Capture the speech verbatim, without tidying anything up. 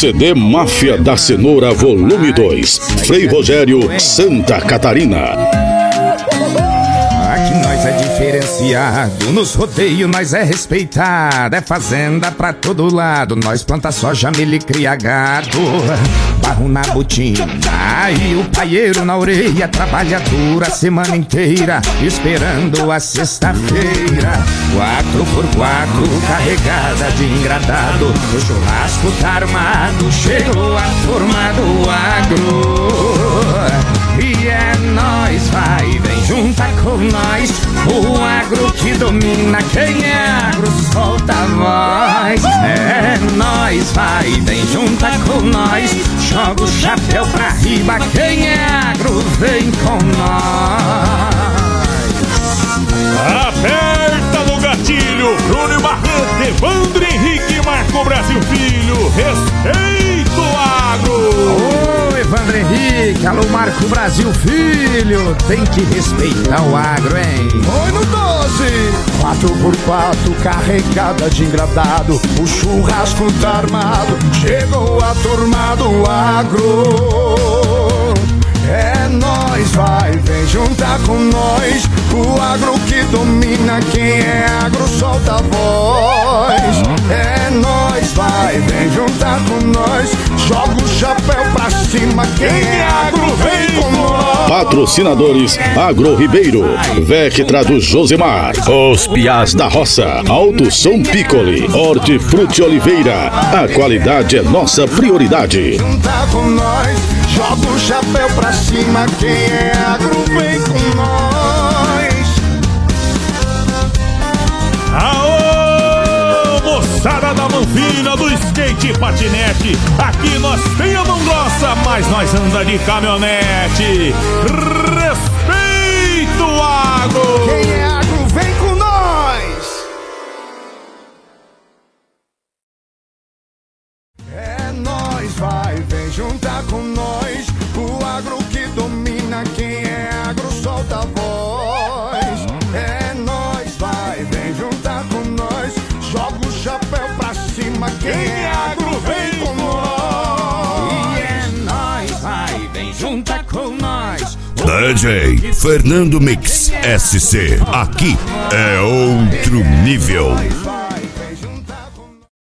C D Máfia da Cenoura Volume dois, Frei Rogério, Santa Catarina. Aqui nós é diferenciado, nos rodeios nós é respeitado. É fazenda pra todo lado, nós planta soja, milho e cria gado. Barro na botina e o paieiro na orelha, trabalha dura a semana inteira, esperando a sexta-feira. Quatro por quatro, carregada de engradado, o churrasco tá armado, chegou a turma do agro. E é nós, vai, vem junta com nós, o agro que domina, quem é agro solta a voz. É nós, vai, vem junta com nós, joga o chapéu pra riba, quem é agro vem com nós. Aperta no gatilho, Bruno Barreto, Evandro Henrique e Marco Brasil Filho, respeito agro. Ô Evandro Henrique, alô Marco Brasil Filho, tem que respeitar o agro, hein? Oi no doze, quatro por quatro, carregada de engradado, o churrasco tá armado, chegou a turma do agro. É nós, vai, vem juntar com nós, o agro que domina, quem é agro solta a voz. É nós, vai, vem juntar com nós, joga o chapéu pra cima, quem é agro vem com nós. Patrocinadores Agro Ribeiro, Vectra do Josemar, Os Piás da Roça, Alto Som Piccoli, Hortifruti Oliveira, a qualidade é nossa prioridade. Juntar com nós, joga o chapéu pra cima, quem é agro vem com nós. Aô, moçada da Manfina, do skate e patinete, aqui nós tem a mão grossa, mas nós anda de caminhonete. Respeito agro. Quem é agro vem com nós. É nós, vai, vem juntar com nós, o agro que domina, quem é agro solta a voz. É nós, vai, vem juntar com nós, joga o chapéu pra cima, quem é agro vem com nós. E é nós, vai, vem juntar com nós. D J Fernando Mix S C, aqui é outro nível.